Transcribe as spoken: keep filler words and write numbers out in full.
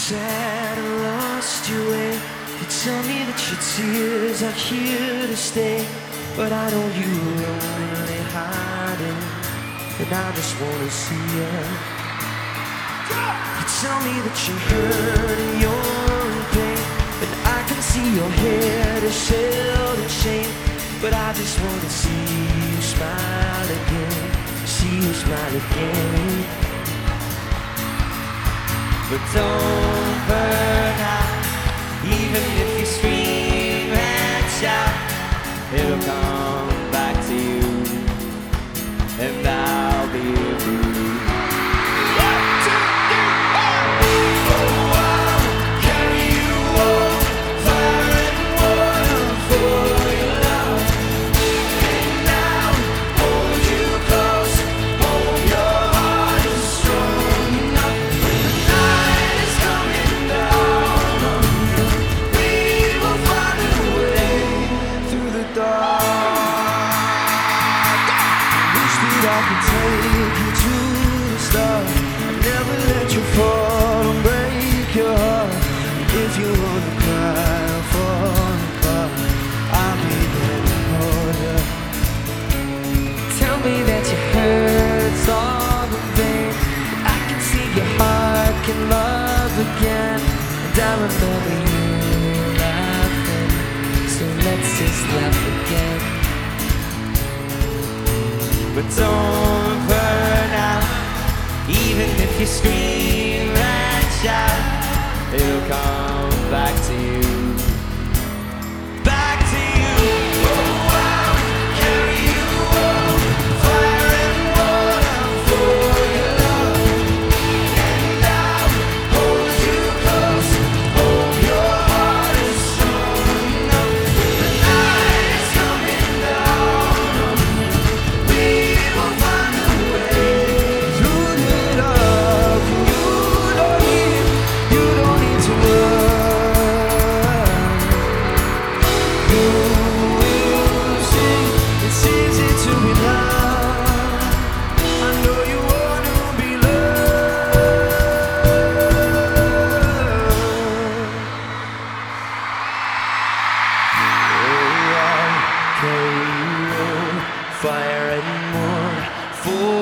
sad I lost your way. You tell me that your tears are here to stay, but I know you were only hiding, and I just wanna see you. You tell me that you're hurt and you're in pain, and I can see your head is held in shame, but I just wanna see you smile again, see you smile again. But don't burn out, even if you scream and shout, it'll come back to you, and I'll be with you. I can take you to the start. I never let you fall and break your heart. If you wanna cry or fall apart, I'll be there to hold you. Tell me that your hurt's all in vain, I can see your heart can love again, and I remember you laughing, so let's just laugh again. But don't burn out, even if you scream and shout, it'll come back to you, back to you. Oh, I'll carry you on, fire and water for your love, and I'll hold you close, hope your heart is strong enough. The night is coming down on me. Fire and more for